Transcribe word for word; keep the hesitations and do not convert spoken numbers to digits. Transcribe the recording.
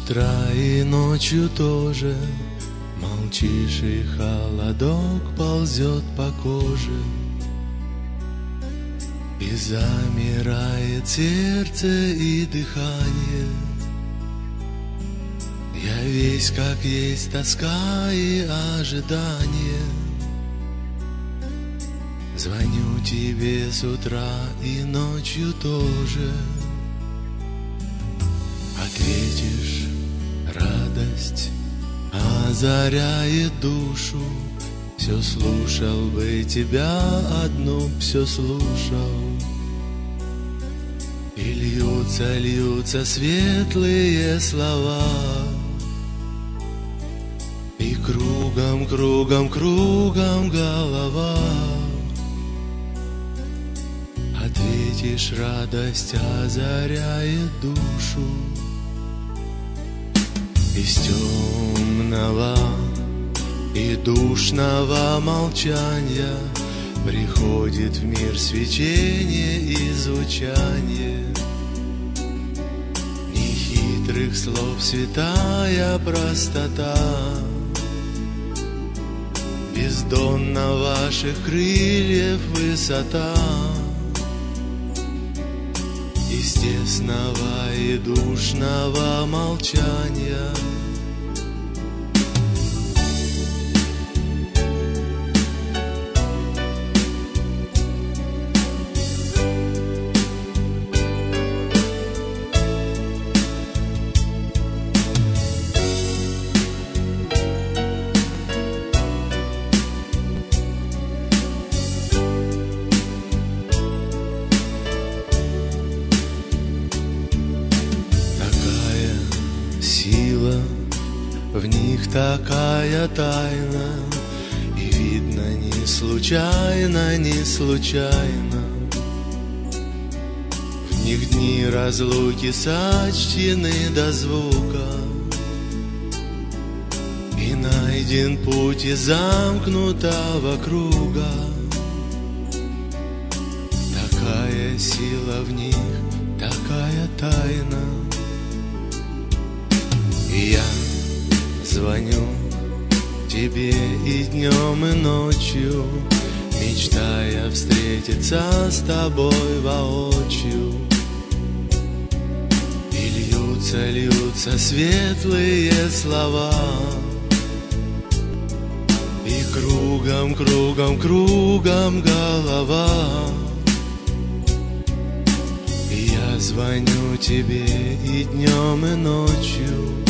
утра и ночью тоже молчишь, и холодок ползет по коже, и замирает сердце и дыхание. Я весь как есть тоска и ожидание. Звоню тебе с утра и ночью тоже. Ответишь, радость озаряет душу. Все слушал бы тебя одну, все слушал. И льются, льются светлые слова. И кругом, кругом, кругом голова. Ответишь, радость озаряет душу. Из темного и душного молчания приходит в мир свечение и звучание нехитрых слов, святая простота. Бездонна ваших крыльев высота, из тесного и душного молчания. В них такая тайна, и видно не случайно, не случайно. В них дни разлуки сочтены до звука, и найден путь из замкнутого круга. Такая сила в них, такая тайна. И я звоню тебе и днем, и ночью, мечтая встретиться с тобой воочию. И льются, льются светлые слова, и кругом, кругом, кругом голова. И я звоню тебе и днем, и ночью,